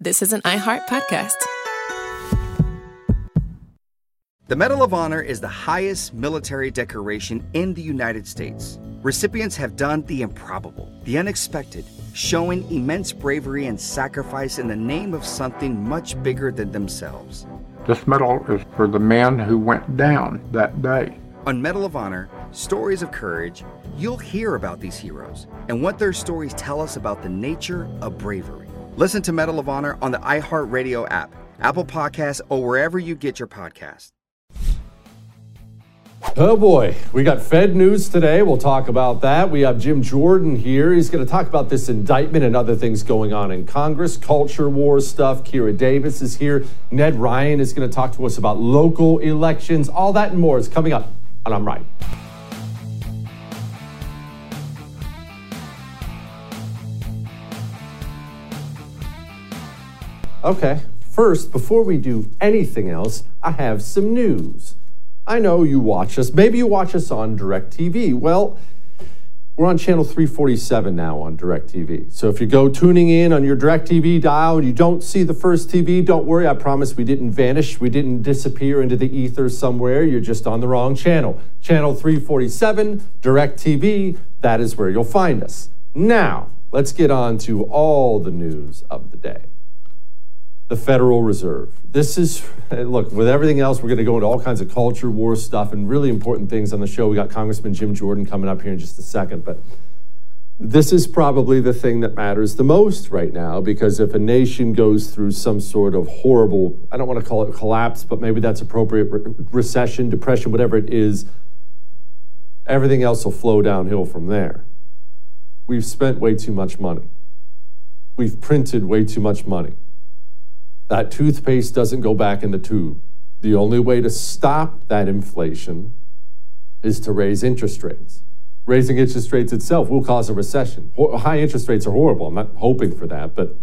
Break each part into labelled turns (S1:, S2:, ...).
S1: this is an iHeart podcast.
S2: The Medal of Honor is the highest military decoration in the United States. Recipients have done the improbable, the unexpected, showing immense bravery and sacrifice in the name of something much bigger than themselves.
S3: This medal is for the man who went down that day.
S2: On Medal of Honor, Stories of Courage, you'll hear about these heroes and what their stories tell us about the nature of bravery. Listen to Medal of Honor on the iHeartRadio app, Apple Podcasts, or wherever you get your podcasts.
S4: Oh boy, we got Fed news today. We'll talk about that. We have Jim Jordan here. He's going to talk about this indictment and other things going on in Congress, culture war stuff. Kira Davis is here. Ned Ryan is going to talk to us about local elections. All that and more is coming up on I'm Right. Okay, first, before we do anything else, I have some news. I know you watch us. Maybe you watch us on DirecTV. Well, we're on channel 347 now on DirecTV. So if you go tuning in on your DirecTV dial and you don't see the first TV, don't worry. I promise we didn't vanish. We didn't disappear into the ether somewhere. You're just on the wrong channel. Channel 347, DirecTV, that is where you'll find us. Now, let's get on to all the news of the day. The Federal Reserve. This is, look, with everything else, we're going to go into all kinds of culture war stuff and really important things on the show. We got Congressman Jim Jordan coming up here in just a second, but this is probably the thing that matters the most right now, because if a nation goes through some sort of horrible, I don't want to call it collapse, but maybe that's appropriate, recession, depression, whatever it is, everything else will flow downhill from there. We've spent way too much money. We've printed way too much money. That toothpaste doesn't go back in the tube. The only way to stop that inflation is to raise interest rates. Raising interest rates itself will cause a recession. High interest rates are horrible. I'm not hoping for that, but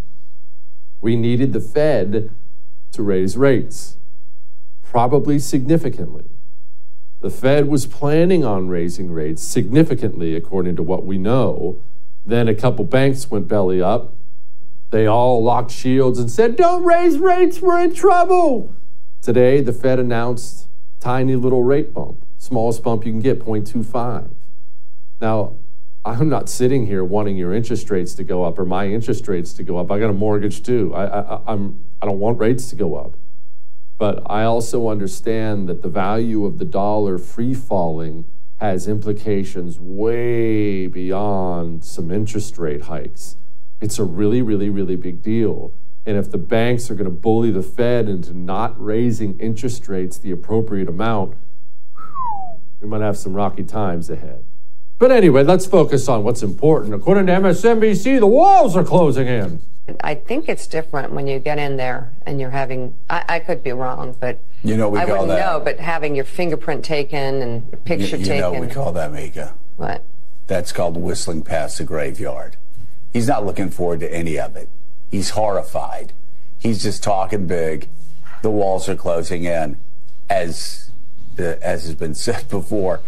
S4: we needed the Fed to raise rates, probably significantly. The Fed was planning on raising rates significantly, according to what we know. Then a couple banks went belly up. They all locked shields and said, don't raise rates, we're in trouble. Today, the Fed announced tiny little rate bump, smallest bump you can get, 0.25. Now, I'm not sitting here wanting your interest rates to go up or my interest rates to go up. I got a mortgage too. I don't want rates to go up. But I also understand that the value of the dollar free falling has implications way beyond some interest rate hikes. It's a really, really, really big deal. And if the banks are going to bully the Fed into not raising interest rates the appropriate amount, we might have some rocky times ahead. But anyway, let's focus on what's important. According to MSNBC, the walls are closing in.
S5: I think it's different when you get in there and you're having, I could be wrong, but
S6: you know we
S5: I
S6: call
S5: wouldn't
S6: that,
S5: know, but having your fingerprint taken and your picture taken.
S6: You know we call that, Mika.
S5: What?
S6: That's called whistling past the graveyard. He's not looking forward to any of it. He's horrified. He's just talking big. The walls are closing in, as has been said before.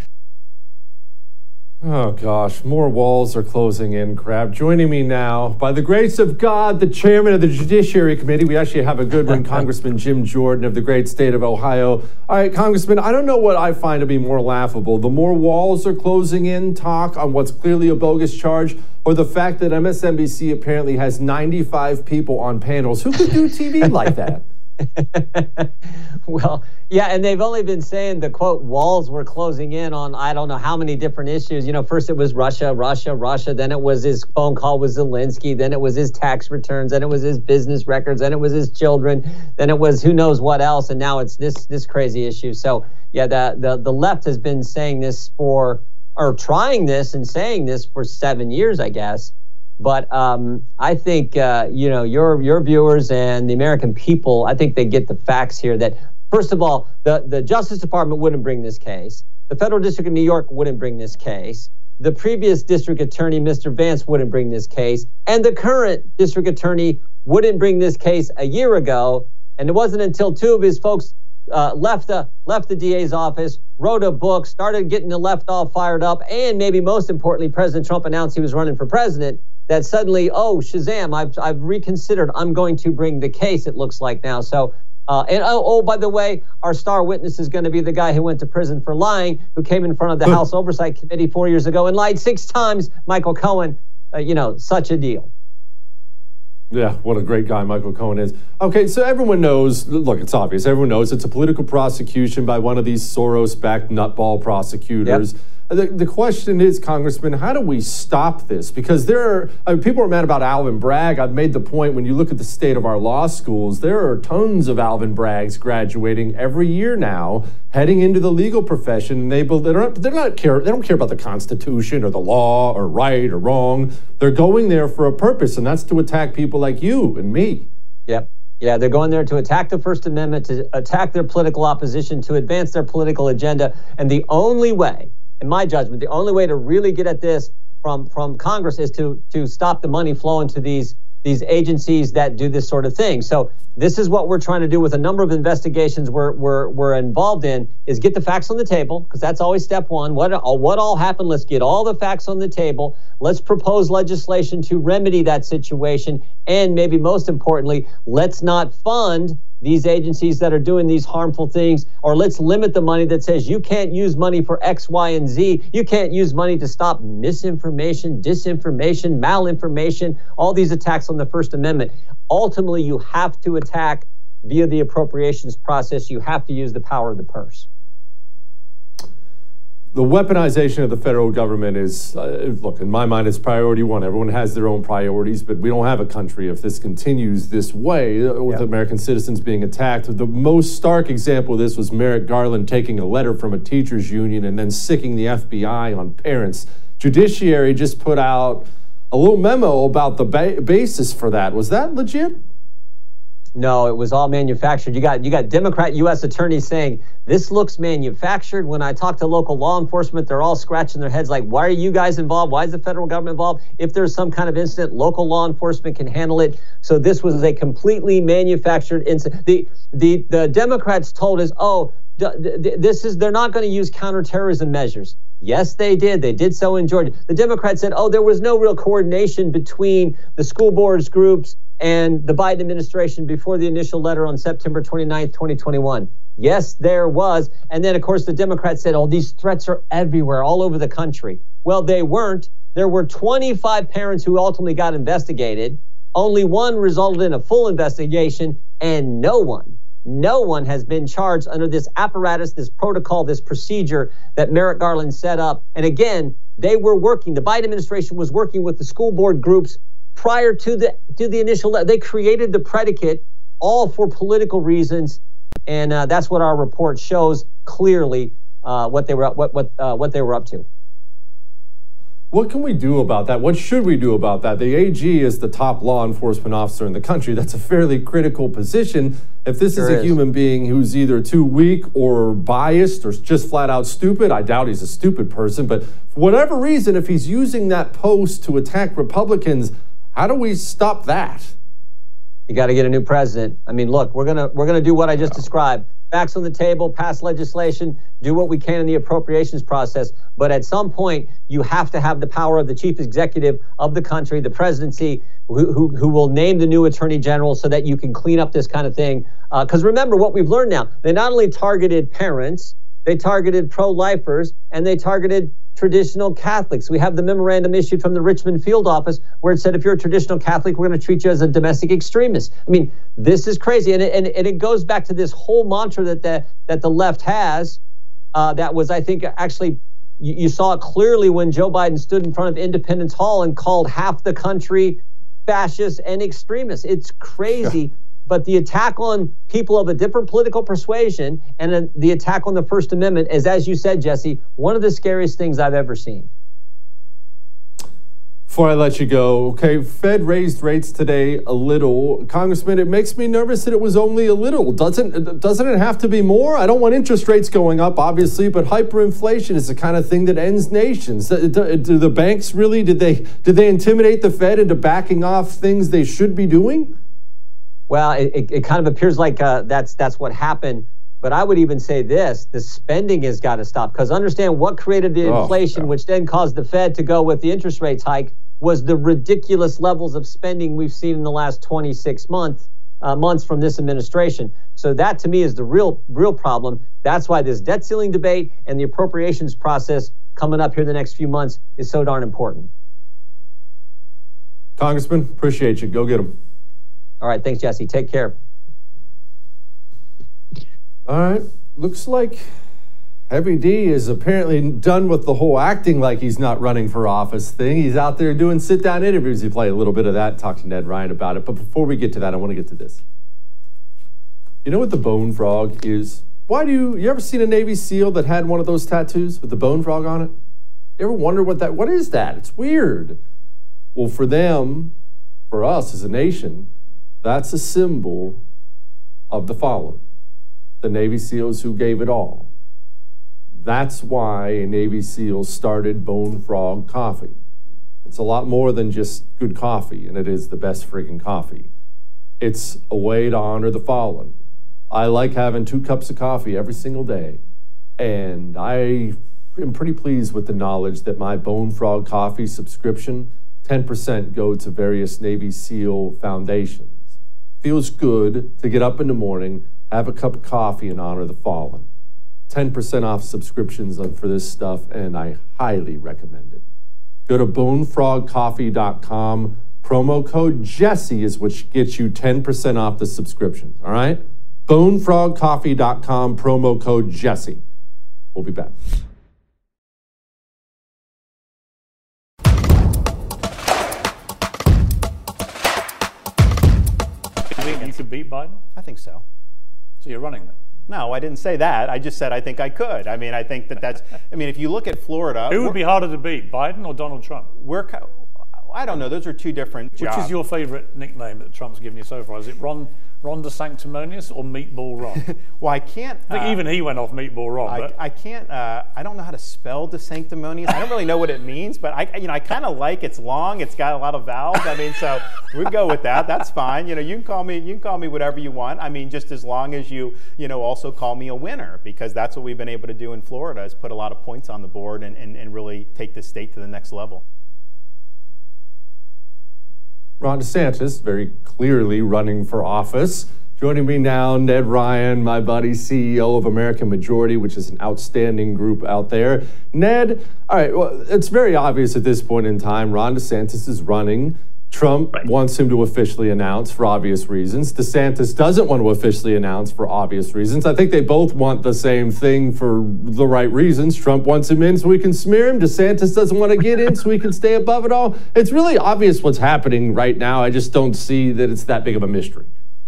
S4: Oh gosh, more walls are closing in, crap. Joining me now, by the grace of God, the chairman of the Judiciary Committee. We actually have a good one, Congressman Jim Jordan of the great state of Ohio. All right, Congressman, I don't know what I find to be more laughable. The more walls are closing in talk on what's clearly a bogus charge, or the fact that MSNBC apparently has 95 people on panels. Who could do TV like that?
S7: Well, yeah, and they've only been saying the, quote, walls were closing in on I don't know how many different issues. You know, first it was Russia, then it was his phone call with Zelensky, then it was his tax returns, then it was his business records, then it was his children, then it was who knows what else, and now it's this crazy issue. So, yeah, the left has been saying this trying this and saying this for 7 years, I guess. But I think, your viewers and the American people, I think they get the facts here that, first of all, the Justice Department wouldn't bring this case. The Federal District of New York wouldn't bring this case. The previous district attorney, Mr. Vance, wouldn't bring this case. And the current district attorney wouldn't bring this case a year ago. And it wasn't until two of his folks left the DA's office, wrote a book, started getting the left all fired up, and maybe most importantly, President Trump announced he was running for president. that suddenly, oh, Shazam, I've reconsidered. I'm going to bring the case, it looks like now. So, by the way, our star witness is going to be the guy who went to prison for lying, who came in front of the House Oversight Committee 4 years ago and lied 6 times, Michael Cohen. Such a deal.
S4: Yeah, what a great guy Michael Cohen is. Okay, so everyone knows, look, it's obvious. Everyone knows it's a political prosecution by one of these Soros-backed nutball prosecutors. Yep. The question is, Congressman, how do we stop this? Because people are mad about Alvin Bragg. I've made the point, when you look at the state of our law schools, there are tons of Alvin Braggs graduating every year now, heading into the legal profession. And they don't care about the Constitution or the law or right or wrong. They're going there for a purpose, and that's to attack people like you and me.
S7: Yep. Yeah, they're going there to attack the First Amendment, to attack their political opposition, to advance their political agenda. And the only way, in my judgment, the only way to really get at this from Congress is to stop the money flowing to these agencies that do this sort of thing. So this is what we're trying to do with a number of investigations we're involved in, is get the facts on the table, because that's always step one. What all happened? Let's get all the facts on the table. Let's propose legislation to remedy that situation. And maybe most importantly, let's not fund these agencies that are doing these harmful things, or let's limit the money that says you can't use money for X, Y, and Z. You can't use money to stop misinformation, disinformation, malinformation, all these attacks on the First Amendment. Ultimately, you have to attack via the appropriations process. You have to use the power of the purse.
S4: The weaponization of the federal government is, look, in my mind, it's priority one. Everyone has their own priorities, but we don't have a country if this continues this way, with American citizens being attacked. The most stark example of this was Merrick Garland taking a letter from a teachers union and then sicking the FBI on parents. Judiciary just put out a little memo about the basis for that. Was that legit?
S7: No, it was all manufactured. You got Democrat U.S. attorneys saying this looks manufactured. When I talk to local law enforcement, they're all scratching their heads like, why are you guys involved? Why is the federal government involved? If there's some kind of incident, local law enforcement can handle it. So this was a completely manufactured incident. The Democrats told us, they're not going to use counterterrorism measures. Yes, they did. They did so in Georgia. The Democrats said, there was no real coordination between the school boards groups and the Biden administration before the initial letter on September 29th, 2021. Yes, there was. And then, of course, the Democrats said, these threats are everywhere, all over the country. Well, they weren't. There were 25 parents who ultimately got investigated. Only one resulted in a full investigation, and no one has been charged under this apparatus, this protocol, this procedure that Merrick Garland set up. And again, the Biden administration was working with the school board groups prior to the initial letter. They created the predicate all for political reasons, and that's what our report shows clearly what they were up to.
S4: What can we do about that? What should we do about that? The AG is the top law enforcement officer in the country. That's a fairly critical position. If this is a human being who's either too weak or biased or just flat out stupid, I doubt he's a stupid person, but for whatever reason, if he's using that post to attack Republicans, how do we stop that?
S7: You got to get a new president. I mean, look, we're gonna do what I just described. Facts on the table, pass legislation, do what we can in the appropriations process. But at some point, you have to have the power of the chief executive of the country, the presidency, who will name the new attorney general so that you can clean up this kind of thing. Because remember what we've learned now. They not only targeted parents, they targeted pro-lifers, and they targeted traditional Catholics. We have the memorandum issued from the Richmond field office where it said, if you're a traditional Catholic, we're going to treat you as a domestic extremist. I mean, this is crazy. And it goes back to this whole mantra that the left has that was, I think, actually, you saw it clearly when Joe Biden stood in front of Independence Hall and called half the country fascists and extremists. It's crazy. But the attack on people of a different political persuasion and the attack on the First Amendment is, as you said, Jesse, one of the scariest things I've ever seen.
S4: Before I let you go, okay, Fed raised rates today a little. Congressman, it makes me nervous that it was only a little. Doesn't it have to be more? I don't want interest rates going up, obviously, but hyperinflation is the kind of thing that ends nations. Do the banks really, did they intimidate the Fed into backing off things they should be doing?
S7: Well, it kind of appears like that's what happened. But I would even say this, the spending has got to stop. Because understand what created the inflation, which then caused the Fed to go with the interest rates hike. was the ridiculous levels of spending we've seen in the last 26 months from this administration. So that, to me, is the real problem. That's why this debt ceiling debate and the appropriations process coming up here the next few months is so darn important.
S4: Congressman, appreciate you. Go get them.
S7: All right. Thanks, Jesse. Take care.
S4: All right. Looks like Heavy D is apparently done with the whole acting like he's not running for office thing. He's out there doing sit-down interviews. You play a little bit of that, talk to Ned Ryan about it. But before we get to that, I want to get to this. You know what the bone frog is? Why do you ever seen a Navy SEAL that had one of those tattoos with the bone frog on it? You ever wonder what is that? It's weird. Well, for them, for us as a nation, that's a symbol of the fallen. The Navy SEALs who gave it all. That's why a Navy SEAL started Bone Frog Coffee. It's a lot more than just good coffee, and it is the best friggin' coffee. It's a way to honor the fallen. I like having 2 cups of coffee every single day, and I am pretty pleased with the knowledge that my Bone Frog Coffee subscription, 10% go to various Navy SEAL foundations. Feels good to get up in the morning, have a cup of coffee, and honor the fallen. 10% off subscriptions for this stuff, and I highly recommend it. Go to bonefrogcoffee.com. Promo code Jesse is what gets you 10% off the subscriptions, all right? Bonefrogcoffee.com, promo code Jesse. We'll be back.
S1: You think you could beat Biden?
S8: I think so.
S1: So you're running then?
S8: No, I didn't say that. I just said I think I could. I mean, I think that's. I mean, if you look at Florida,
S1: who would be harder to beat, Biden or Donald Trump?
S8: I don't know. Those are two different jobs.
S1: Which is your favorite nickname that Trump's given you so far? Is it Ron DeSanctimonious or Meatball Ron?
S8: Well, I can't.
S1: I think even he went off Meatball Ron.
S8: I can't. I don't know how to spell DeSanctimonious. I don't really know what it means, but I kind of like. It's long. It's got a lot of vowels. I mean, so we go with that. That's fine. You can call me whatever you want. I mean, just as long as you also call me a winner, because that's what we've been able to do in Florida, is put a lot of points on the board and really take the state to the next level.
S4: Ron DeSantis, very clearly running for office. Joining me now, Ned Ryan, my buddy, CEO of American Majority, which is an outstanding group out there. Ned, all right, well, it's very obvious at this point in time, Ron DeSantis is running. Trump wants him to officially announce for obvious reasons. DeSantis doesn't want to officially announce for obvious reasons. I think they both want the same thing for the right reasons. Trump wants him in so we can smear him. DeSantis doesn't want to get in so we can stay above it all. It's really obvious what's happening right now. I just don't see that it's that big of a mystery.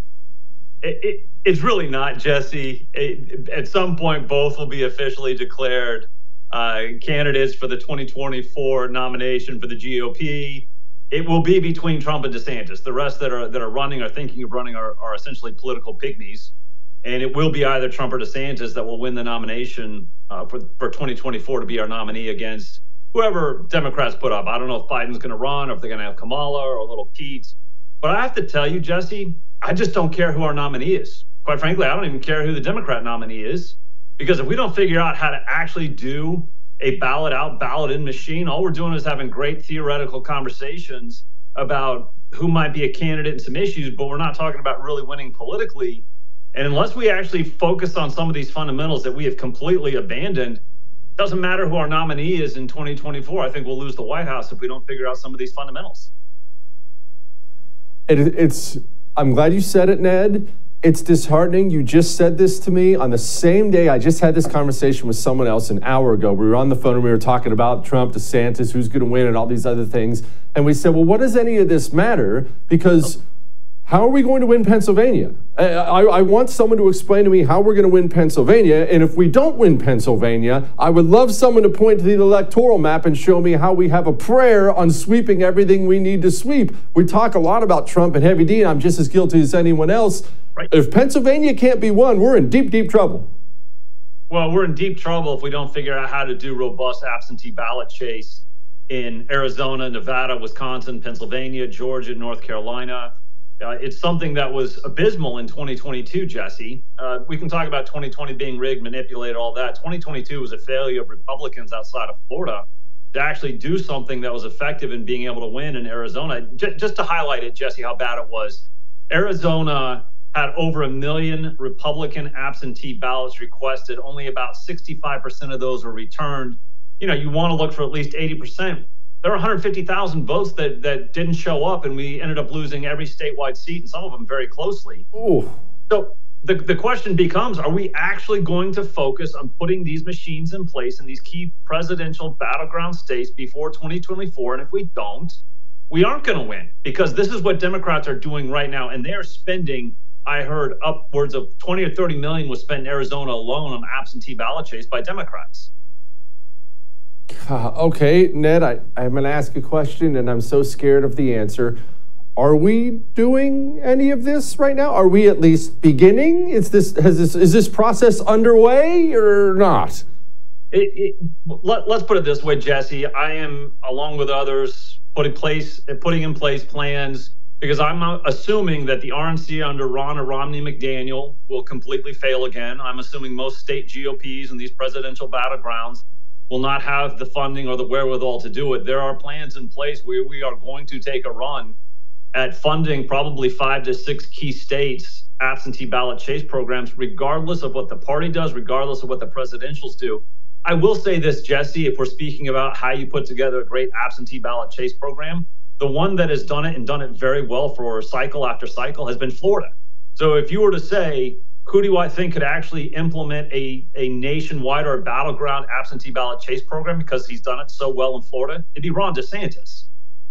S9: It's really not, Jesse. At some point, both will be officially declared candidates for the 2024 nomination for the GOP. It will be between Trump and DeSantis. The rest that are running or thinking of running are essentially political pygmies. And it will be either Trump or DeSantis that will win the nomination for 2024 to be our nominee against whoever Democrats put up. I don't know if Biden's going to run or if they're going to have Kamala or little Pete. But I have to tell you, Jesse, I just don't care who our nominee is. Quite frankly, I don't even care who the Democrat nominee is. Because if we don't figure out how to actually do a ballot out, ballot in machine, all we're doing is having great theoretical conversations about who might be a candidate and some issues, but we're not talking about really winning politically. And unless we actually focus on some of these fundamentals that we have completely abandoned, it doesn't matter who our nominee is in 2024. I think we'll lose the White House if we don't figure out some of these fundamentals.
S4: I'm glad you said it, Ned. It's disheartening. You just said this to me on the same day. I just had this conversation with someone else an hour ago. We were on the phone and we were talking about Trump, DeSantis, who's going to win and all these other things. And we said, well, what does any of this matter? Because how are we going to win Pennsylvania? I want someone to explain to me how we're going to win Pennsylvania. And if we don't win Pennsylvania, I would love someone to point to the electoral map and show me how we have a prayer on sweeping everything we need to sweep. We talk a lot about Trump and Heavy D, and I'm just as guilty as anyone else.
S9: Right.
S4: If Pennsylvania can't be won, we're in deep, deep trouble.
S9: Well, we're in deep trouble if we don't figure out how to do robust absentee ballot chase in Arizona, Nevada, Wisconsin, Pennsylvania, Georgia, North Carolina. It's something that was abysmal in 2022, Jesse. We can talk about 2020 being rigged, manipulated, all that. 2022 was a failure of Republicans outside of Florida. to actually do something that was effective in being able to win in Arizona. Just to highlight it, Jesse, how bad it was. Arizona had over 1 million Republican absentee ballots requested. Only about 65% of those were returned. You know, you want to look for at least 80%. There were 150,000 votes that didn't show up, and we ended up losing every statewide seat, and some of them very closely.
S4: Ooh.
S9: So the question becomes, are we actually going to focus on putting these machines in place in these key presidential battleground states before 2024? And if we don't, we aren't going to win, because this is what Democrats are doing right now. And they are spending, I heard, upwards of 20 or 30 million was spent in Arizona alone on absentee ballot chase by Democrats.
S4: Okay, Ned, I'm going to ask a question, and I'm so scared of the answer. Are we doing any of this right now? Are we at least beginning? Is this process underway or not?
S9: Let's put it this way, Jesse. I am, along with others, putting in place plans, because I'm assuming that the RNC under Ron or Romney McDaniel will completely fail again. I'm assuming most state GOPs in these presidential battlegrounds will not have the funding or the wherewithal to do it. There are plans in place where we are going to take a run at funding probably 5 to 6 key states absentee ballot chase programs, regardless of what the party does, regardless of what the presidentials do. I will say this, Jesse, if we're speaking about how you put together a great absentee ballot chase program, the one that has done it and done it very well for cycle after cycle has been Florida. So if you were to say, who do I think could actually implement a nationwide or a battleground absentee ballot chase program because he's done it so well in Florida? It'd be Ron DeSantis.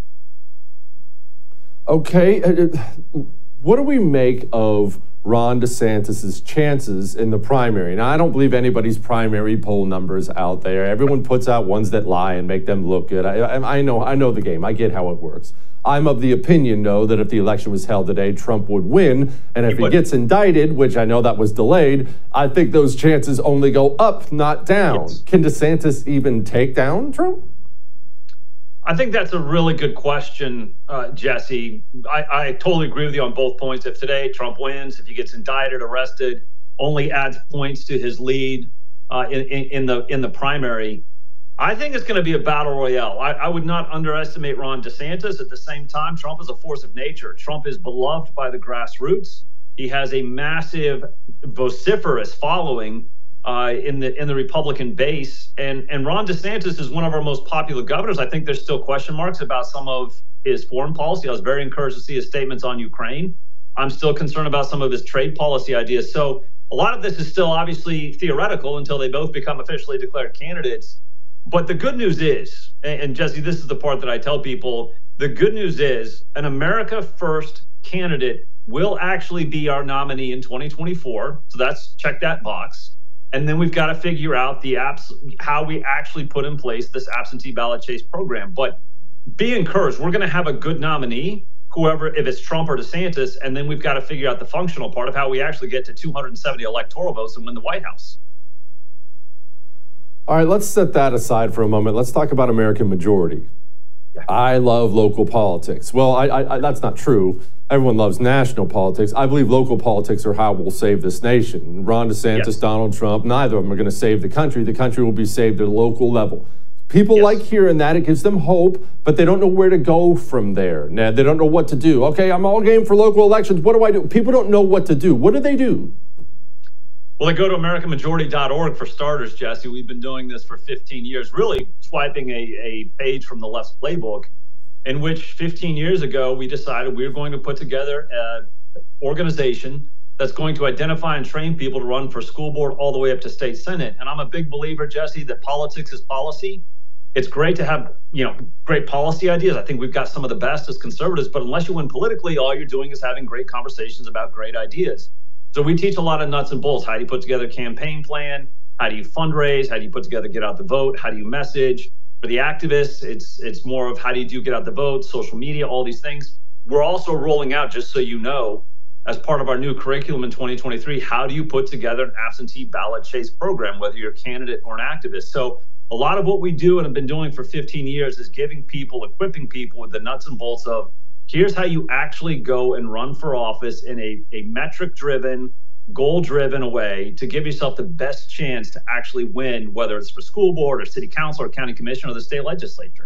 S4: Okay, what do we make of Ron DeSantis' chances in the primary? Now, I don't believe anybody's primary poll numbers out there. Everyone puts out ones that lie and make them look good. I know the game. I get how it works. I'm of the opinion, though, that if the election was held today, Trump would win. And if he gets indicted, which I know that was delayed, I think those chances only go up, not down. Yes. Can DeSantis even take down Trump?
S9: I think that's a really good question, Jesse. I totally agree with you on both points. If today Trump wins, if he gets indicted, arrested, only adds points to his lead in the primary. I think it's going to be a battle royale. I would not underestimate Ron DeSantis. At the same time, Trump is a force of nature. Trump is beloved by the grassroots. He has a massive, vociferous following in the Republican base. And Ron DeSantis is one of our most popular governors. I think there's still question marks about some of his foreign policy. I was very encouraged to see his statements on Ukraine. I'm still concerned about some of his trade policy ideas. So a lot of this is still obviously theoretical until they both become officially declared candidates. But the good news is, and Jesse, this is the part that I tell people, the good news is an America First candidate will actually be our nominee in 2024. So that's check that box. And then we've got to figure out how we actually put in place this absentee ballot chase program. But be encouraged. We're going to have a good nominee, whoever, if it's Trump or DeSantis, and then we've got to figure out the functional part of how we actually get to 270 electoral votes and win the White House.
S4: All right, let's set that aside for a moment. Let's talk about American majority. Yeah. I love local politics. Well, I that's not true. Everyone loves national politics. I believe local politics are how we'll save this nation. Ron DeSantis, yes. Donald Trump, neither of them are going to save the country. The country will be saved at a local level. People yes. like hearing that. It gives them hope, but they don't know where to go from there. Ned, they don't know what to do. Okay, I'm all game for local elections. What do I do? People don't know what to do. What do they do?
S9: Well, they go to AmericanMajority.org for starters, Jesse. We've been doing this for 15 years, really swiping a page from the left's playbook, in which 15 years ago, we decided we were going to put together an organization that's going to identify and train people to run for school board all the way up to state senate. And I'm a big believer, Jesse, that politics is policy. It's great to have, great policy ideas. I think we've got some of the best as conservatives, but unless you win politically, all you're doing is having great conversations about great ideas. So we teach a lot of nuts and bolts. How do you put together a campaign plan? How do you fundraise? How do you put together get out the vote? How do you message? For the activists, it's more of how do you get out the vote, social media, all these things. We're also rolling out, just so you know, as part of our new curriculum in 2023, how do you put together an absentee ballot chase program, whether you're a candidate or an activist? So a lot of what we do and have been doing for 15 years is giving people, equipping people with the nuts and bolts of here's how you actually go and run for office in a metric-driven, goal-driven a way to give yourself the best chance to actually win, whether it's for school board or city council or county commission or the state legislature.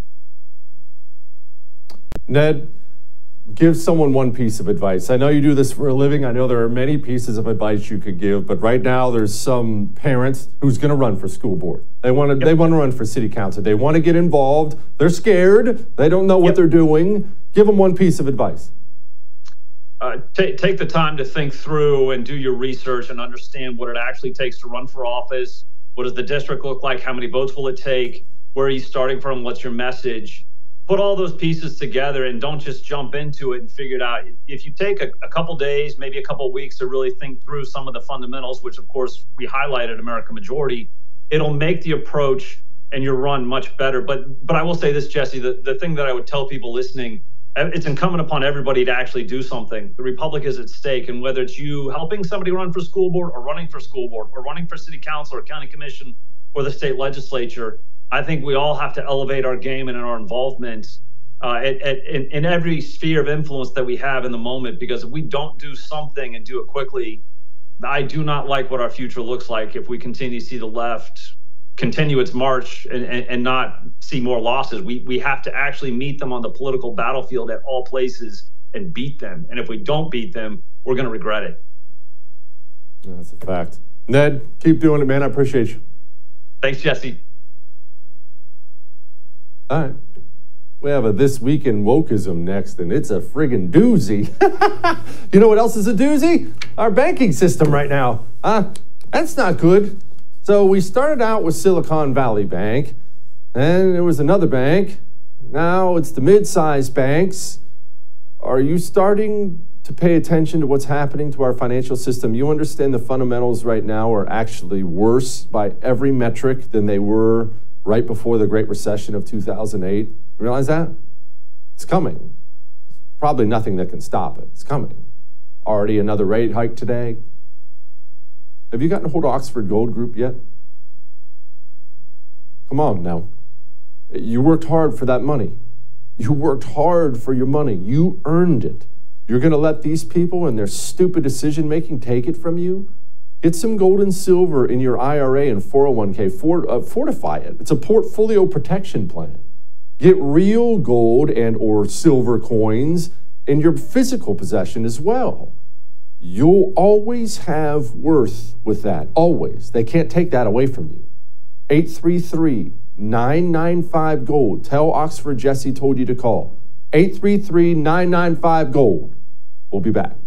S4: Ned, give someone one piece of advice. I know you do this for a living. I know there are many pieces of advice you could give, but right now there's some parents who's going to run for school board. They want to run for city council. They want to get involved. They're scared. They don't know what they're doing. Give them one piece of advice.
S9: Take the time to think through and do your research and understand what it actually takes to run for office. What does the district look like? How many votes will it take? Where are you starting from? What's your message? Put all those pieces together and don't just jump into it and figure it out. If you take a couple days, maybe a couple weeks to really think through some of the fundamentals, which of course we highlighted America Majority, it'll make the approach and your run much better. But I will say this, Jesse, the thing that I would tell people listening, it's incumbent upon everybody to actually do something. The Republic is at stake, and whether it's you helping somebody run for school board or running for school board or running for city council or county commission or the state legislature, I think we all have to elevate our game and our involvement in every sphere of influence that we have in the moment, because if we don't do something and do it quickly, I do not like what our future looks like if we continue to see the left continue its march and not see more losses. We have to actually meet them on the political battlefield at all places and beat them. And if we don't beat them, we're going to regret it.
S4: That's a fact. Ned, keep doing it, man. I appreciate you.
S9: Thanks, Jesse.
S4: All right. We have a This Week in Wokeism next, and it's a friggin' doozy. You know what else is a doozy? Our banking system right now. That's not good. So we started out with Silicon Valley Bank, and there was another bank. Now it's the mid-sized banks. Are you starting to pay attention to what's happening to our financial system? You understand the fundamentals right now are actually worse by every metric than they were right before the Great Recession of 2008. You realize that? It's coming. There's probably nothing that can stop it. It's coming. Already another rate hike today. Have you gotten a hold of Oxford Gold Group yet? Come on now. You worked hard for that money. You worked hard for your money. You earned it. You're going to let these people and their stupid decision-making take it from you? Get some gold and silver in your IRA and 401k. Fortify it. It's a portfolio protection plan. Get real gold and or silver coins in your physical possession as well. You'll always have worth with that. Always. They can't take that away from you. 833-995-GOLD. Tell Oxford Jesse told you to call. 833-995-GOLD. We'll be back.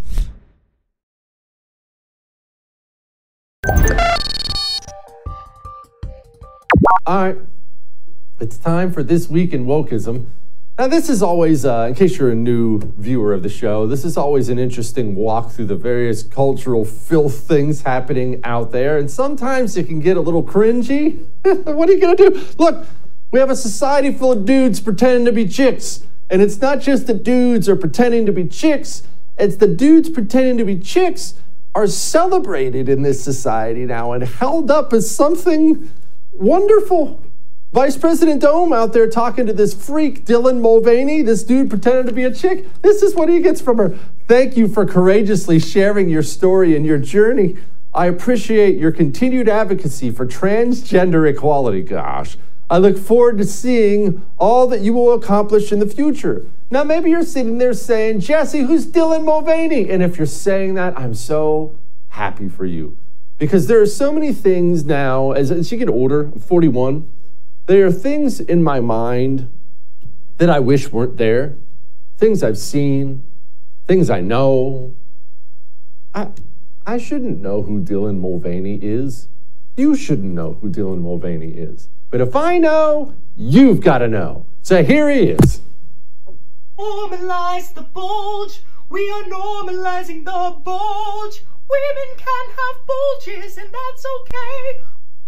S4: All right. It's time for This Week in Wokeism. Now, this is always, in case you're a new viewer of the show, this is always an interesting walk through the various cultural filth things happening out there. And sometimes it can get a little cringy. What are you going to do? Look, we have a society full of dudes pretending to be chicks. And it's not just the dudes are pretending to be chicks. It's the dudes pretending to be chicks are celebrated in this society now and held up as something wonderful. Vice President Dome out there talking to this freak, Dylan Mulvaney, this dude pretending to be a chick. This is what he gets from her. Thank you for courageously sharing your story and your journey. I appreciate your continued advocacy for transgender equality. Gosh, I look forward to seeing all that you will accomplish in the future. Now, maybe you're sitting there saying, Jesse, who's Dylan Mulvaney? And if you're saying that, I'm so happy for you. Because there are so many things now, as you get older, I'm 41, there are things in my mind that I wish weren't there. Things I've seen, things I know. I shouldn't know who Dylan Mulvaney is. You shouldn't know who Dylan Mulvaney is. But if I know, you've got to know. So here he is.
S10: Normalize the bulge. We are normalizing the bulge. Women can have bulges, and that's okay.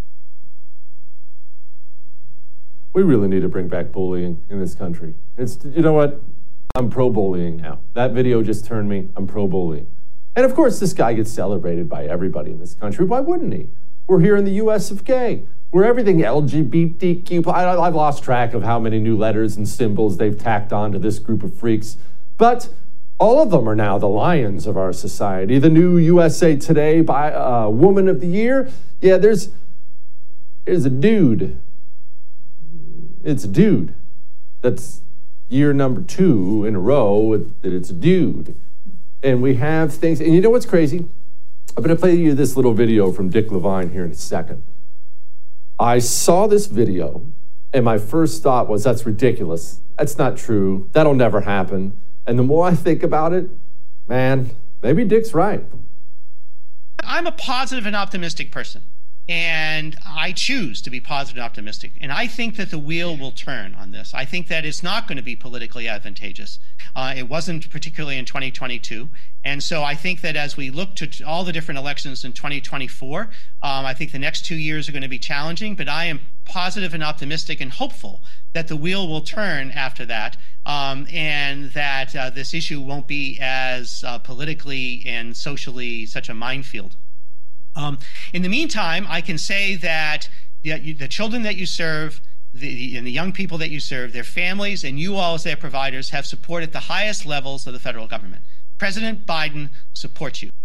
S4: We really need to bring back bullying in this country. You know what? I'm pro-bullying now. That video just turned me. I'm pro-bullying. And of course, this guy gets celebrated by everybody in this country. Why wouldn't he? We're here in the US of K. We're everything LGBTQ. I've lost track of how many new letters and symbols they've tacked on to this group of freaks. But All of them are now the lions of our society. The new USA Today by Woman of the Year. Yeah, there's a dude. It's a dude. That's year number 2 in a row that it's a dude. And we have things, and you know what's crazy? I'm going to play you this little video from Dick Levine here in a second. I saw this video, and my first thought was, that's ridiculous. That's not true. That'll never happen. And the more I think about it, man, maybe Dick's right.
S11: I'm a positive and optimistic person, and I choose to be positive and optimistic. And I think that the wheel will turn on this. I think that it's not going to be politically advantageous. It wasn't particularly in 2022. And so I think that as we look to all the different elections in 2024, I think the next 2 years are going to be challenging, but I am positive and optimistic and hopeful that the wheel will turn after that, and that this issue won't be as politically and socially such a minefield. In the meantime, I can say that the children that you serve, and the young people that you serve, their families, and you all as their providers have support at the highest levels of the federal government. President Biden supports you.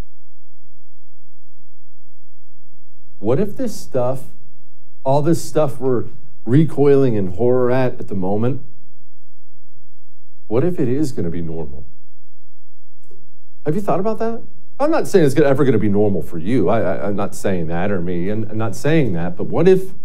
S4: What if this stuff, all this stuff we're recoiling in horror at the moment, what if it is going to be normal? Have you thought about that? I'm not saying it's ever going to be normal for you. I'm not saying that, or me, and I'm not saying that, but what if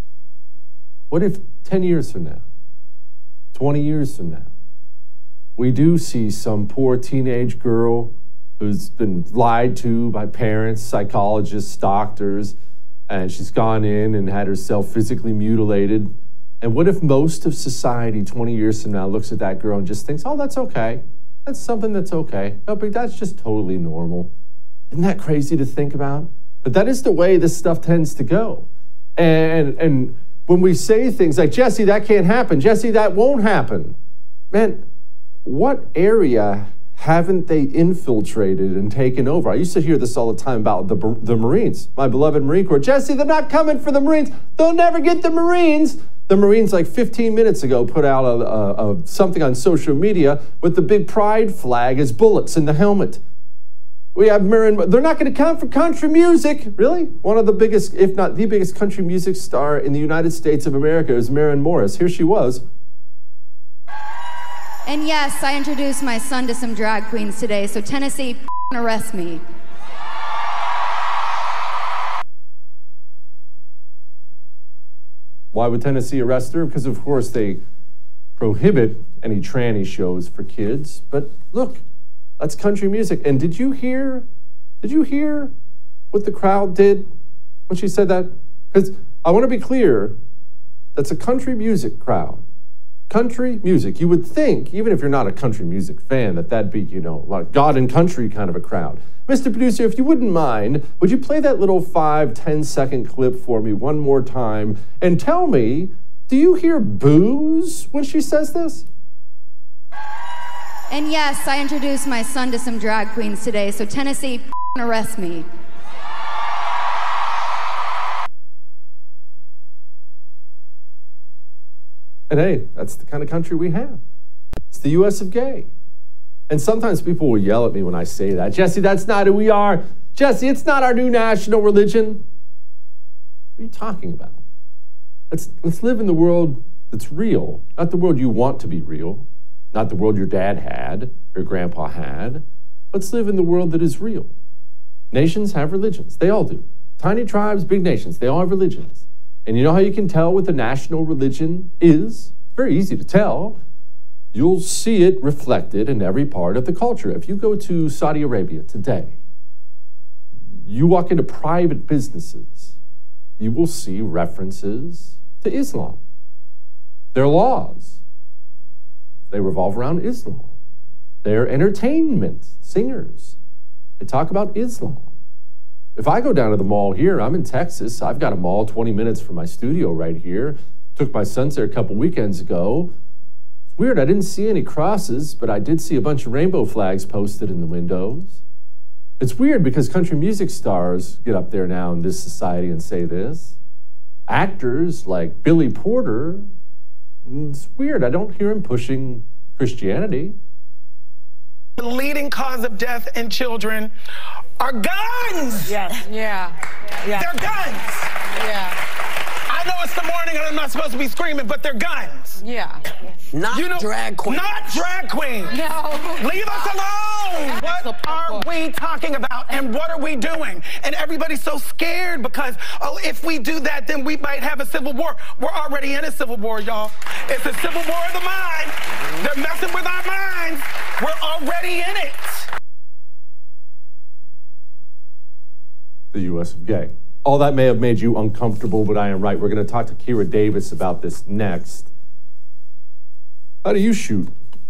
S4: 10 years from now, 20 years from now, we do see some poor teenage girl who's been lied to by parents, psychologists, doctors, and she's gone in and had herself physically mutilated. And what if most of society 20 years from now looks at that girl and just thinks, oh, that's okay. That's something that's okay. No, but that's just totally normal. Isn't that crazy to think about? But that is the way this stuff tends to go. And when we say things like, Jesse, that can't happen. Jesse, that won't happen. Man, what area haven't they infiltrated and taken over? I used to hear this all the time about the Marines, my beloved Marine Corps. Jesse, they're not coming for the Marines. They'll never get the Marines. The Marines, like 15 minutes ago, put out something on social media with the big pride flag as bullets in the helmet. We have they're not going to come for country music. Really? One of the biggest, if not the biggest country music star in the United States of America is Maren Morris. Here she was.
S12: And yes, I introduced my son to some drag queens today, so Tennessee, arrest me.
S4: Why would Tennessee arrest her? Because, of course, they prohibit any tranny shows for kids. But look, that's country music. And did you hear what the crowd did when she said that? Because I want to be clear, that's a country music crowd. Country music. You would think, even if you're not a country music fan, that'd be, like God and country kind of a crowd. Mr. Producer, if you wouldn't mind, would you play that little 5-10 second clip for me one more time and tell me, do you hear boos when she says this?
S12: And yes, I introduced my son to some drag queens today, so Tennessee, arrest me.
S4: And hey, that's the kind of country we have. It's the U.S. of gay. And sometimes people will yell at me when I say that. Jesse, that's not who we are. Jesse, it's not our new national religion. What are you talking about? Let's live in the world that's real, not the world you want to be real, not the world your dad had, your grandpa had. Let's live in the world that is real. Nations have religions. They all do. Tiny tribes, big nations, they all have religions. And you know how you can tell what the national religion is? It's very easy to tell. You'll see it reflected in every part of the culture. If you go to Saudi Arabia today, you walk into private businesses, you will see references to Islam. Their laws, they revolve around Islam. Their entertainment, singers, they talk about Islam. If I go down to the mall here, I'm in Texas, I've got a mall 20 minutes from my studio right here. Took my sons there a couple weekends ago. It's weird, I didn't see any crosses, but I did see a bunch of rainbow flags posted in the windows. It's weird because country music stars get up there now in this society and say this. Actors like Billy Porter, it's weird, I don't hear him pushing Christianity.
S13: The leading cause of death in children are guns.
S14: Yes. Yeah.
S13: They're guns.
S14: Yeah.
S13: I know it's the morning and I'm not supposed to be screaming, but they're guns.
S14: Yeah.
S13: Not drag queens. Not drag queens.
S14: No.
S13: Leave us alone. What are we talking about and what are we doing? And everybody's so scared because, oh, if we do that, then we might have a civil war. We're already in a civil war, y'all. It's a civil war of the mind. They're messing with our minds. We're already in it.
S4: The U.S. of gay. All that may have made you uncomfortable, but I am right. We're going to talk to Kira Davis about this next. How do you shoot?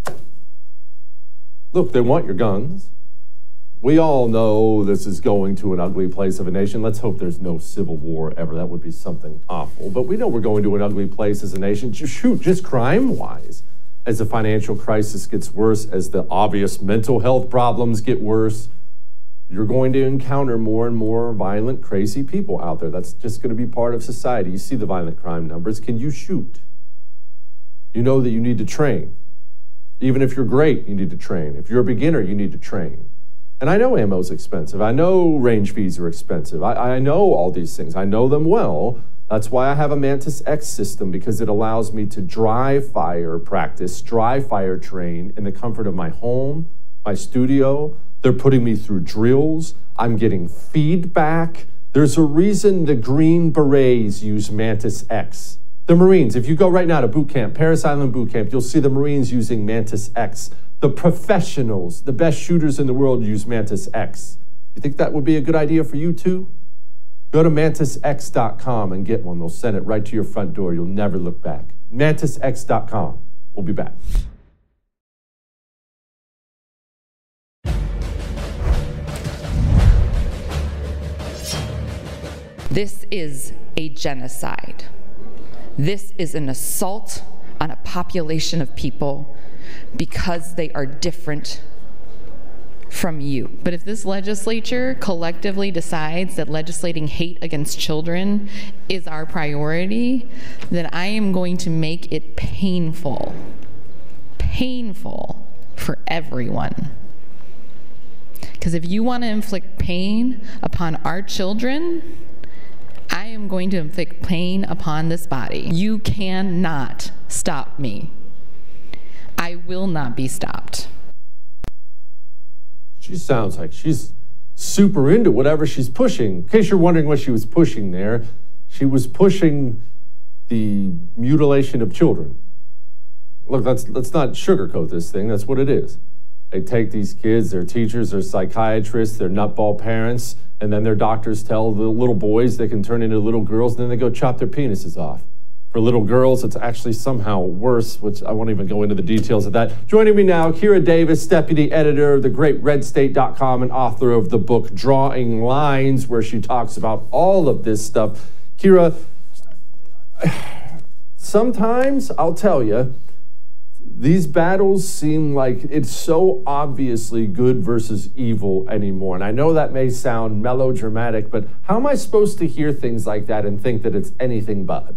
S4: Look, they want your guns. We all know this is going to an ugly place of a nation. Let's hope there's no civil war ever. That would be something awful. But we know we're going to an ugly place as a nation. Just crime-wise. As the financial crisis gets worse, as the obvious mental health problems get worse, you're going to encounter more and more violent, crazy people out there. That's just going to be part of society. You see the violent crime numbers. Can you shoot? You know that you need to train. Even if you're great, you need to train. If you're a beginner, you need to train. And I know ammo's expensive. I know range fees are expensive. I know all these things. I know them well. That's why I have a Mantis X system, because it allows me to dry fire practice, dry fire train in the comfort of my home, my studio. They're putting me through drills. I'm getting feedback. There's a reason the Green Berets use Mantis X. The Marines, if you go right now to boot camp, Parris Island boot camp, you'll see the Marines using Mantis X. The professionals, the best shooters in the world use Mantis X. You think that would be a good idea for you too? Go to MantisX.com and get one. They'll send it right to your front door. You'll never look back. MantisX.com. We'll be back.
S15: This is a genocide. This is an assault on a population of people because they are different from you.
S16: But if this legislature collectively decides that legislating hate against children is our priority, then I am going to make it painful for everyone. Because if you want to inflict pain upon our children, I am going to inflict pain upon this body. You cannot stop me. I will not be stopped.
S4: She sounds like she's super into whatever she's pushing. In case you're wondering what she was pushing there, she was pushing the mutilation of children. Look, let's not sugarcoat this thing. That's what it is. They take these kids, their teachers, their psychiatrists, their nutball parents, and then their doctors tell the little boys they can turn into little girls, and then they go chop their penises off. For little girls, it's actually somehow worse, which I won't even go into the details of that. Joining me now, Kira Davis, deputy editor of thegreatredstate.com and author of the book Drawing Lines, where she talks about all of this stuff. Kira, sometimes, I'll tell you, these battles seem like it's so obviously good versus evil anymore. And I know that may sound melodramatic, but how am I supposed to hear things like that and think that it's anything but?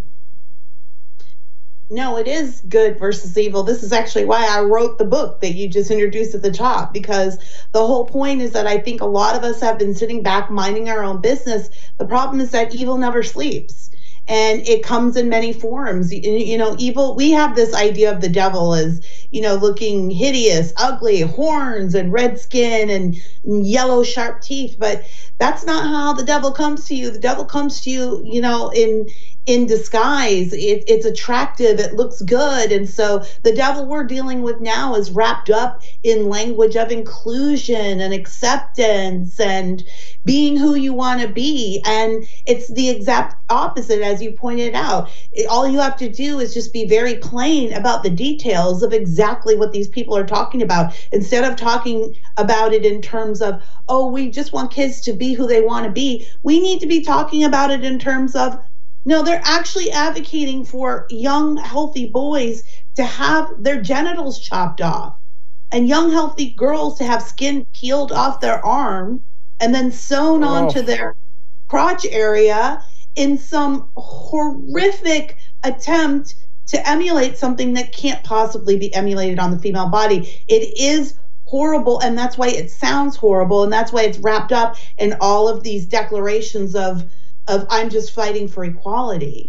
S17: No, it is good versus evil. This is actually why I wrote the book that you just introduced at the top, because the whole point is that I think a lot of us have been sitting back minding our own business. The problem is that evil never sleeps. And it comes in many forms. You know, evil, we have this idea of the devil as, you know, looking hideous, ugly, horns and red skin and yellow sharp teeth. But that's not how the devil comes to you. The devil comes to you, you know, in disguise. It's attractive. It looks good. And so the devil we're dealing with now is wrapped up in language of inclusion and acceptance and being who you want to be. And it's the exact opposite, as you pointed out. All you have to do is just be very plain about the details of exactly what these people are talking about, instead of talking about it in terms of, oh, we just want kids to be who they want to be. We need to be talking about it in terms of, no, they're actually advocating for young, healthy boys to have their genitals chopped off, and young, healthy girls to have skin peeled off their arm and then sewn onto their crotch area in some horrific attempt to emulate something that can't possibly be emulated on the female body. It is horrible, and that's why it sounds horrible, and that's why it's wrapped up in all of these declarations of I'm just fighting for equality.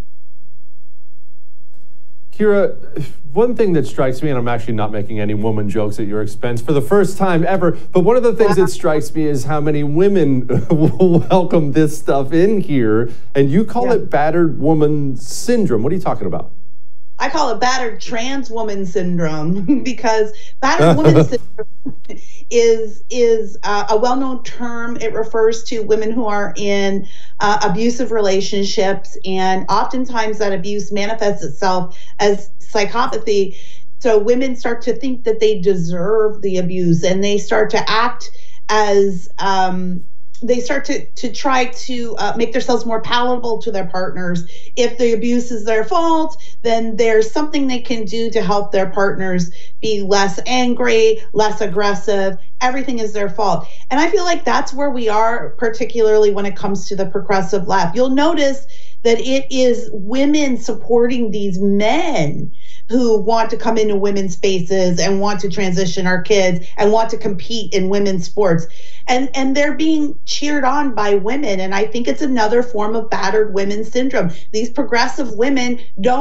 S4: Kira, one thing that strikes me, and I'm actually not making any woman jokes at your expense for the first time ever, but one of the things that strikes me is how many women welcome this stuff in here, and you call it battered woman syndrome. What are you talking about?
S17: I call it battered trans woman syndrome because battered woman syndrome is a well-known term. It refers to women who are in abusive relationships, and oftentimes that abuse manifests itself as psychopathy. So women start to think that they deserve the abuse, and they start to act as they start to try to make themselves more palatable to their partners. If the abuse is their fault, then there's something they can do to help their partners be less angry, less aggressive. Everything is their fault. And I feel like that's where we are, particularly when it comes to the progressive left. You'll notice that it is women supporting these men who want to come into women's spaces and want to transition our kids and want to compete in women's sports. And they're being cheered on by women. And I think it's another form of battered women syndrome. These progressive women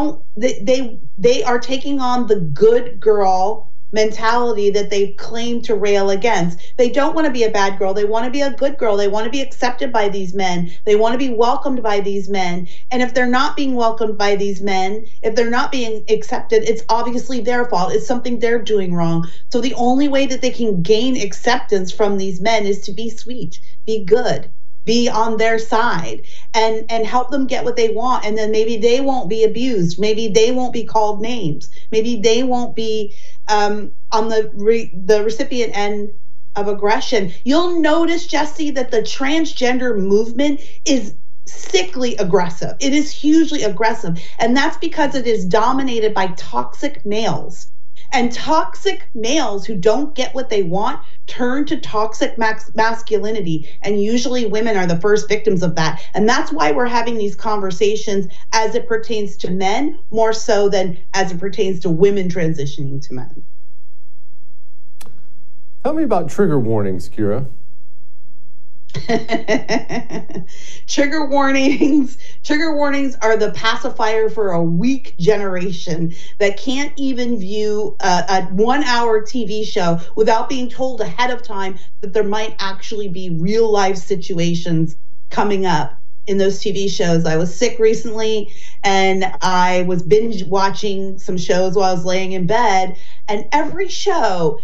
S17: they are taking on the good girl mentality that they claim to rail against. They don't want to be a bad girl. They want to be a good girl. They want to be accepted by these men. They want to be welcomed by these men. And if they're not being welcomed by these men, if they're not being accepted, it's obviously their fault. It's something they're doing wrong. So the only way that they can gain acceptance from these men is to be sweet, be good, be on their side, and help them get what they want. And then maybe they won't be abused. Maybe they won't be called names. Maybe they won't be on the recipient end of aggression. You'll notice, Jesse, that the transgender movement is sickly aggressive. It is hugely aggressive. And that's because it is dominated by toxic males. And toxic males who don't get what they want turn to toxic masculinity. And usually women are the first victims of that. And that's why we're having these conversations as it pertains to men, more so than as it pertains to women transitioning to men.
S4: Tell me about trigger warnings, Kira.
S17: Trigger warnings are the pacifier for a weak generation that can't even view a 1 hour TV show without being told ahead of time that there might actually be real life situations coming up in those TV shows. I was sick recently and I was binge watching some shows while I was laying in bed, and every single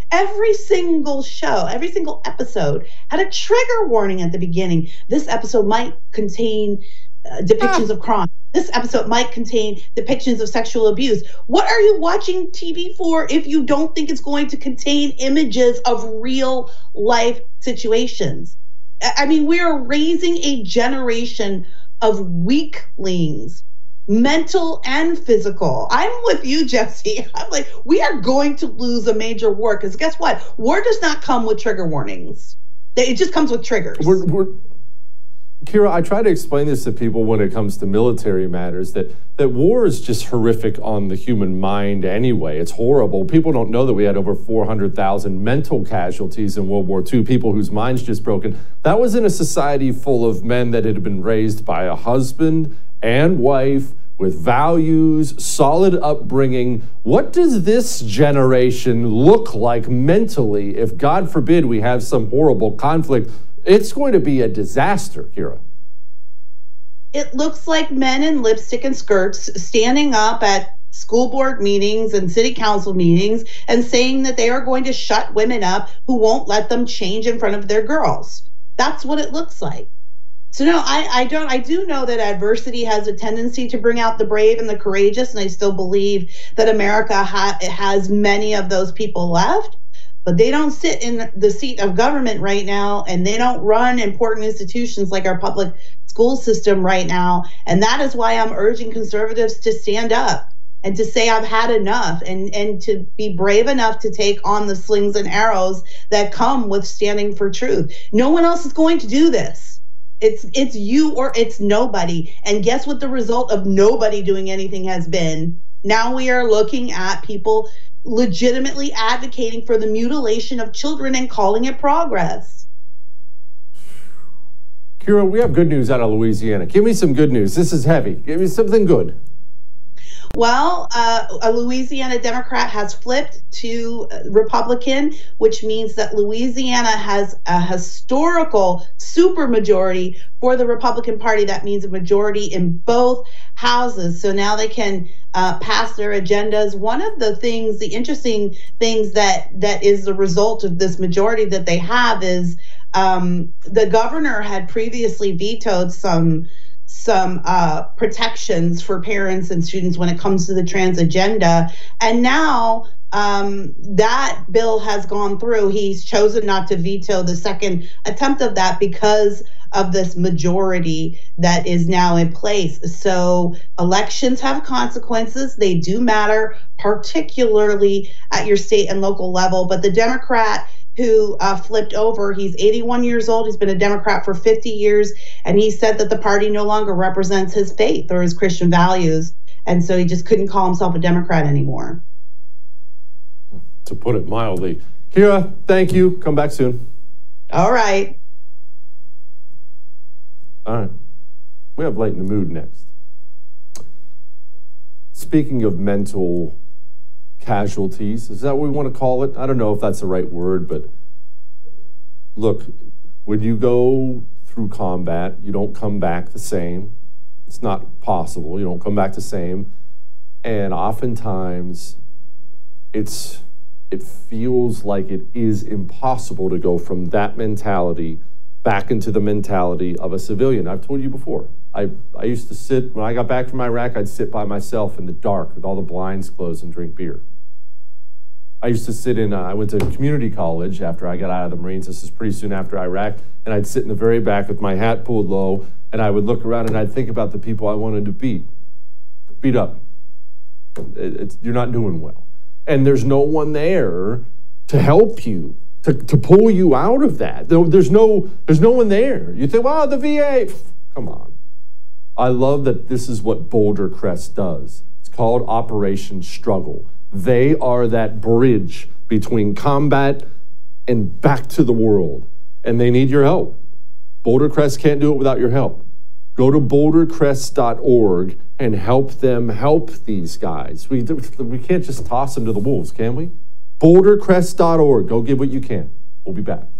S17: episode had a trigger warning at the beginning. This episode might contain depictions of crime. This episode might contain depictions of sexual abuse. What are you watching TV for if you don't think it's going to contain images of real life situations? I mean, we are raising a generation of weaklings, mental and physical. I'm with you, Jesse. I'm like, we are going to lose a major war, because guess what? War does not come with trigger warnings. It just comes with triggers.
S4: Kira, I try to explain this to people when it comes to military matters, that war is just horrific on the human mind anyway. It's horrible. People don't know that we had over 400,000 mental casualties in World War II, people whose minds just broken. That was in a society full of men that had been raised by a husband and wife with values, solid upbringing. What does this generation look like mentally if, God forbid, we have some horrible conflict? It's going to be a disaster, Kira.
S17: It looks like men in lipstick and skirts standing up at school board meetings and city council meetings and saying that they are going to shut women up who won't let them change in front of their girls. That's what it looks like. So no, I do know that adversity has a tendency to bring out the brave and the courageous, and I still believe that America has many of those people left. But they don't sit in the seat of government right now, and they don't run important institutions like our public school system right now. And that is why I'm urging conservatives to stand up and to say I've had enough, and to be brave enough to take on the slings and arrows that come with standing for truth. No one else is going to do this. It's you or it's nobody. And guess what the result of nobody doing anything has been? Now we are looking at people legitimately advocating for the mutilation of children and calling it progress.
S4: Kira, we have good news out of Louisiana. Give me some good news. This is heavy. Give me something good.
S17: Well, a Louisiana Democrat has flipped to Republican, which means that Louisiana has a historical supermajority for the Republican Party. That means a majority in both houses. So now they can pass their agendas. One of the things, the interesting things that is the result of this majority that they have is the governor had previously vetoed some protections for parents and students when it comes to the trans agenda. And now that bill has gone through. He's chosen not to veto the second attempt of that because of this majority that is now in place. So elections have consequences. They do matter, particularly at your state and local level. But the Democrat who flipped over, he's 81 years old. He's been a Democrat for 50 years. And he said that the party no longer represents his faith or his Christian values. And so he just couldn't call himself a Democrat anymore.
S4: To put it mildly. Kira, thank you. Come back soon.
S17: All right.
S4: All right. We have Light in the Mood next. Speaking of mental casualties, is that what we want to call it? I don't know if that's the right word, but look, when you go through combat, you don't come back the same. It's not possible. You don't come back the same. And oftentimes, it feels like it is impossible to go from that mentality back into the mentality of a civilian. I've told you before. I used to sit, when I got back from Iraq, I'd sit by myself in the dark with all the blinds closed and drink beer. I used to sit in, I went to community college after I got out of the Marines. This is pretty soon after Iraq. And I'd sit in the very back with my hat pulled low, and I would look around and I'd think about the people I wanted to beat up. You're not doing well. And there's no one there to help you, to pull you out of that. There's no one there. You think, well, the VA, come on. I love that this is what Boulder Crest does. It's called Operation Struggle. They are that bridge between combat and back to the world. And they need your help. Boulder Crest can't do it without your help. Go to bouldercrest.org and help them help these guys. We can't just toss them to the wolves, can we? bouldercrest.org. Go give what you can. We'll be back.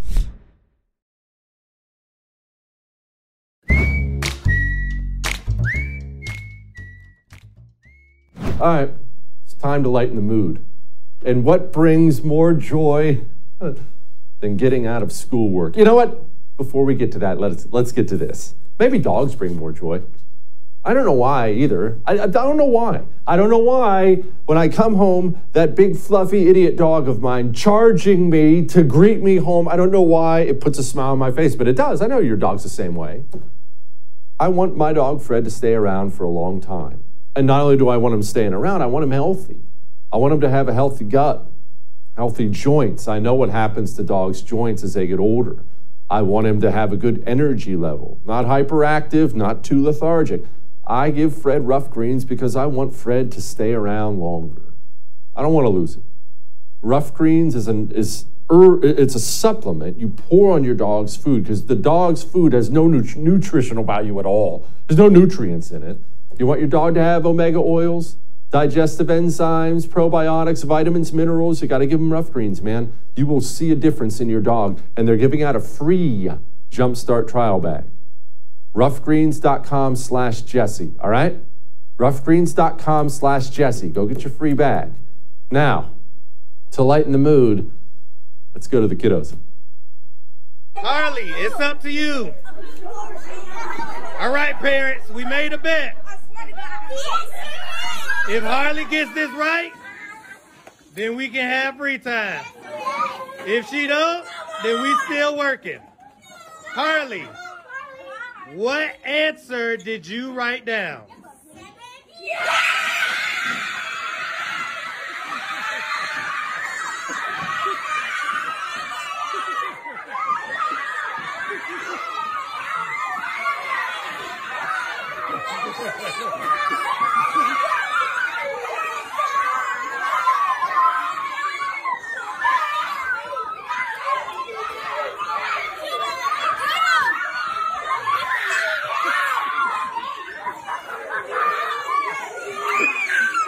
S4: All right, it's time to lighten the mood. And what brings more joy than getting out of schoolwork? You know what? Before we get to that, let's get to this. Maybe dogs bring more joy. I don't know why either. I don't know why. I don't know why when I come home, that big fluffy idiot dog of mine charging me to greet me home, I don't know why it puts a smile on my face, but it does. I know your dog's the same way. I want my dog Fred to stay around for a long time. And not only do I want him staying around, I want him healthy. I want him to have a healthy gut, healthy joints. I know what happens to dogs' joints as they get older. I want him to have a good energy level, not hyperactive, not too lethargic. I give Fred Rough Greens because I want Fred to stay around longer. I don't want to lose him. Rough Greens it's a supplement you pour on your dog's food because the dog's food has no nutritional value at all. There's no nutrients in it. You want your dog to have omega oils, digestive enzymes, probiotics, vitamins, minerals. You got to give them Rough Greens, man. You will see a difference in your dog. And they're giving out a free Jumpstart trial bag. roughgreens.com/Jesse, all right? roughgreens.com/Jesse. Go get your free bag. Now, to lighten the mood, let's go to the kiddos.
S14: Harley, it's up to you. All right, parents, we made a bet. If Harley gets this right, then we can have free time. If she don't, then we still working. Harley, what answer did you write down?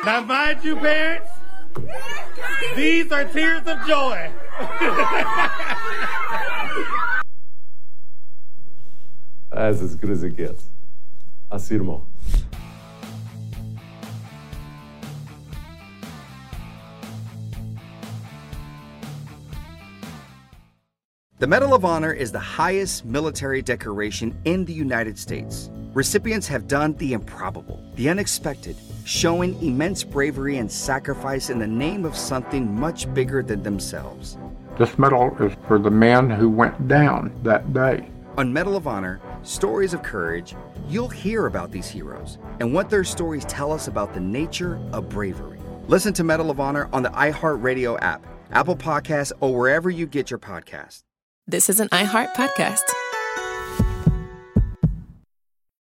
S14: Now, mind you, parents, these are tears of joy.
S4: That's as good as it gets. I'll see you tomorrow.
S2: The Medal of Honor is the highest military decoration in the United States. Recipients have done the improbable, the unexpected, showing immense bravery and sacrifice in the name of something much bigger than themselves.
S3: This medal is for the man who went down that day.
S2: On Medal of Honor, Stories of Courage, you'll hear about these heroes and what their stories tell us about the nature of bravery. Listen to Medal of Honor on the iHeartRadio app, Apple Podcasts, or wherever you get your podcasts.
S18: This is an iHeart podcast.